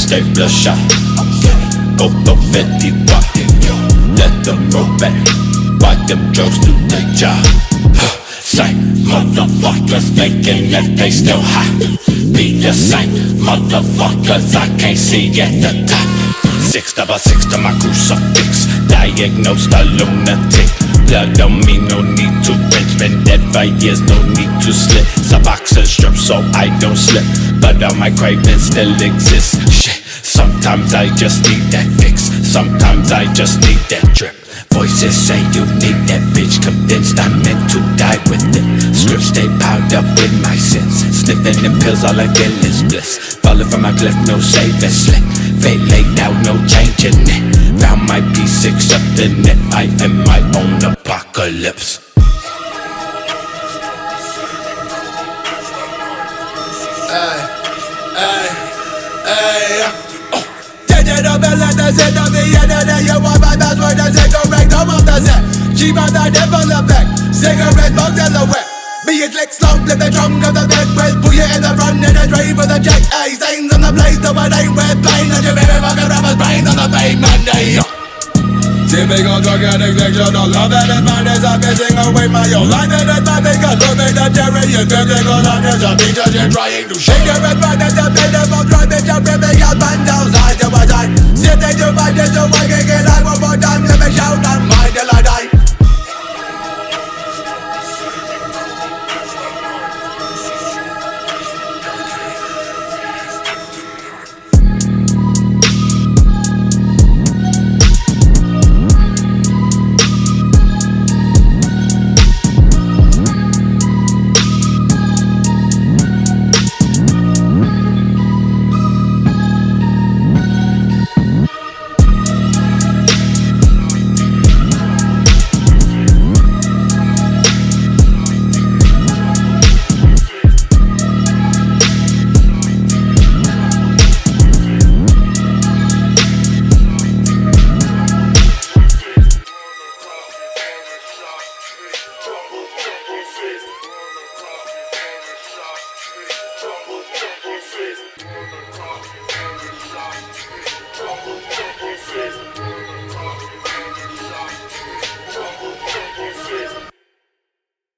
stay bloodshot. Both of it be walking, let them roll back. Why them drugs do their job? Say, motherfuckers thinking that they still hot. Be the same motherfuckers I can't see at the top. 666 to my crucifix, diagnosed a lunatic. Blood on me, no need to rinse. Been dead for years, no need to slip. Suboxone strip so I don't slip, but all my cravings still exist. Shit, sometimes I just need that fix. Sometimes I just need that drip. Voices say you need that bitch. Convinced I'm meant to die with it. Scripts stay piled up with my sins. Sniffing them pills, all I feel is bliss. Falling from my cliff, no saving slip. Fate laid out, no changing it. Found my peace, accepting it. I am my own apocalypse. Ay, ay, ay. Change up and let the sit of the end of the year. Want my password and cigarette, come off the set. Cheap on the devil effect. Cigarette box and the wet. Be it click slow, flip the trunk of the bed. Well, put you in the front and then drive for the check. Ay, stains on the place, so it ain't red plain. And you baby fucking rappers brains on the pavement. Ay. Typical drug addict, fictional love that is mine as I'm missing away my own line. And it's my biggest moving the cherry is biblical. I'm just a teacher, just trying to shake your red right and the pitiful drug bitch. I'm ripping your band down side to side. Sitting to my dish so I can get out one more time. Let me shout on mine till I die. Double, double, face.